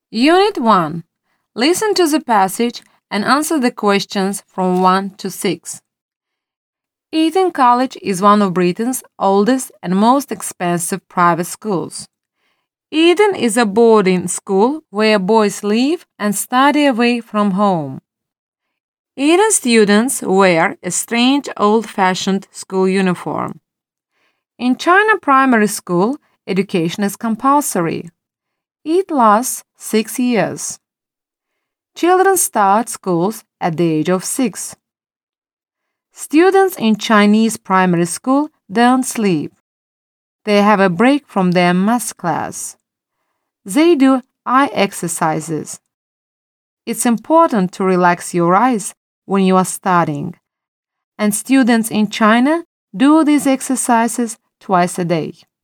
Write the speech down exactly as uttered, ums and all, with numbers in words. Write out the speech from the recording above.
Unit one. Listen to the passage and answer the questions from one to six. Eton College is one of Britain's oldest and most expensive private schools. Eton is a boarding school where boys live and study away from home. Eton students wear a strange old-fashioned school uniform. In China primary school, education is compulsory. It lasts six years. Children start schools at the age of six. Students in Chinese primary school don't sleep. They have a break from their math class. They do eye exercises. It's important to relax your eyes when you are studying, and students in China do these exercises twice a day.